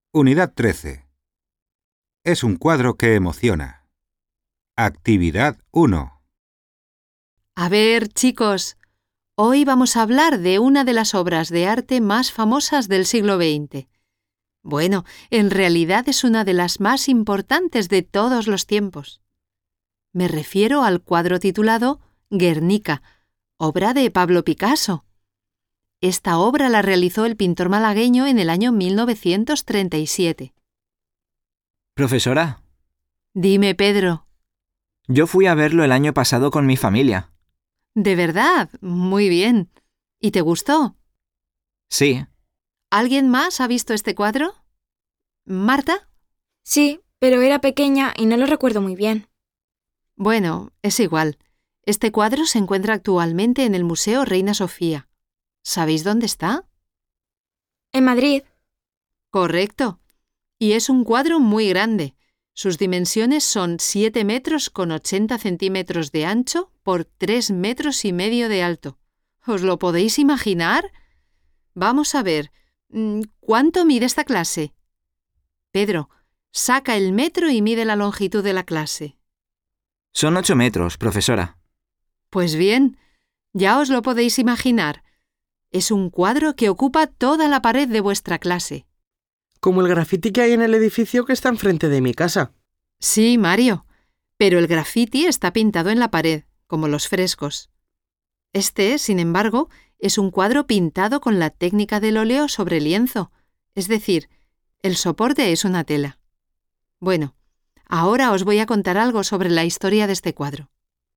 Unidad 13. Es un cuadro que emociona. Actividad 1. A ver, chicos, hoy vamos a hablar de una de las obras de arte más famosas del siglo XX. Bueno, en realidad es una de las más importantes de todos los tiempos. Me refiero al cuadro titulado Guernica, obra de Pablo Picasso. Esta obra la realizó el pintor malagueño en el año 1937. Profesora, Dime, Pedro. yo fui a verlo el año pasado con mi familia. ¿De verdad? Muy bien. ¿Y te gustó? Sí, ¿Alguien más ha visto este cuadro? ¿Marta? Sí, pero era pequeña y no lo recuerdo muy bien. Bueno, es igual. Este cuadro se encuentra actualmente en el Museo Reina Sofía. ¿Sabéis dónde está? En Madrid. Correcto. Y es un cuadro muy grande. Sus dimensiones son 7 metros con 80 centímetros de ancho por 3 metros y medio de alto. ¿Os lo podéis imaginar? Vamos a ver. ¿Cuánto mide esta clase? Pedro, saca el metro y mide la longitud de la clase. son 8 metros, profesora. Pues bien, ya os lo podéis imaginar. Es un cuadro que ocupa toda la pared de vuestra clase. Como el grafiti que hay en el edificio que está enfrente de mi casa. Sí, Mario, pero el grafiti está pintado en la pared, como los frescos. Este, sin embargo, es un cuadro pintado con la técnica del óleo sobre lienzo, es decir, el soporte es una tela. Bueno, ahora os voy a contar algo sobre la historia de este cuadro.